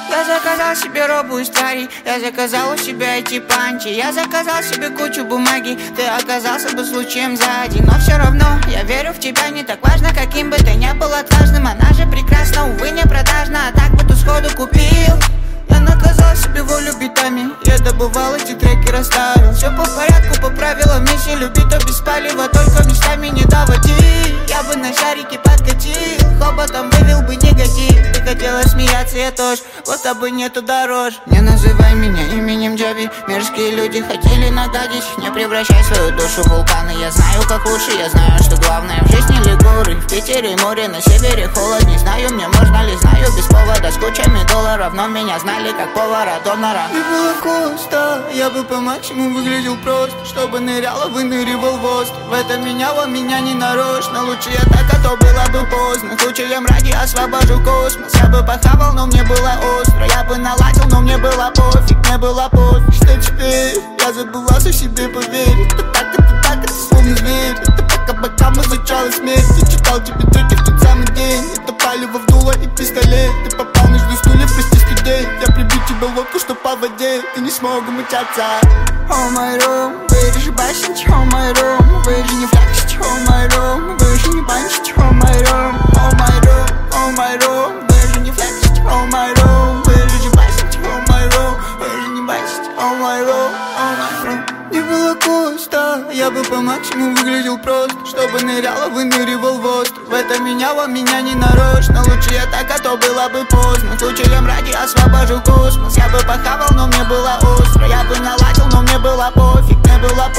Я заказал себе робу из тварей, я заказал у себя эти панчи. Я заказал себе кучу бумаги, ты оказался бы случаем сзади. Но все равно я верю в тебя, не так важно, каким бы ты ни был отважным. Она же прекрасна, увы, не продажна, а так бы ты сходу купил. Я наказал себе волю битами, я добывал эти треки, расставил все по порядку, по правилам, если любить, то без палева, только мечтами не доводи. Я бы на шарике подкатил, хоботом вывел бы негатив. Ты хотела смеяться, я тоже, вот а бы нету дорож. Не называй меня именем Джаби, мерзкие люди хотели нагадить. Не превращай свою душу в вулканы, я знаю как лучше, я знаю, что главное в жизни лигуры. В Питере море, на севере холод, не знаю, мне можно ли, знаю без повода. С кучами долларов, но меня знали как повара-донора. И было косто, я бы по максимуму выглядел просто, чтобы ныряла, выныривал в остров. В это меняло меня не нарочно, лучше я так, а то было бы поздно. Случаем ради освобожу космос, я бы похавал, но мне было остро. Я бы наладил, но мне было пофиг, мне было пофиг. Что теперь? Я забывался себе поверить. Это словно зверь. Это пока бокам изучала смерть. Я читал тебе треки в тот самый день. Это палево в дуло и пистолет. Ты попал между стульев, прости студент. Я прибью тебя в лодку, что по воде ты не смог умчаться. Oh my room, вы же басить. Oh my room, вы же не флексить. Oh my room, вы же не банчить. Oh my room, oh my room, oh my room, вы же не флексить. Oh my room, вы же не басить. Oh my room, вы же не банчить. Oh my room, oh my room. Не было куста, я бы по максимуму выглядел просто, чтобы ныряла, выныривал в остров. В это меняло меня не нарочно, лучше я так, а то было бы поздно. Случаем ради освобожу космос, я бы похавал, но мне было остро. Я бы наладил, но мне было пофиг, мне было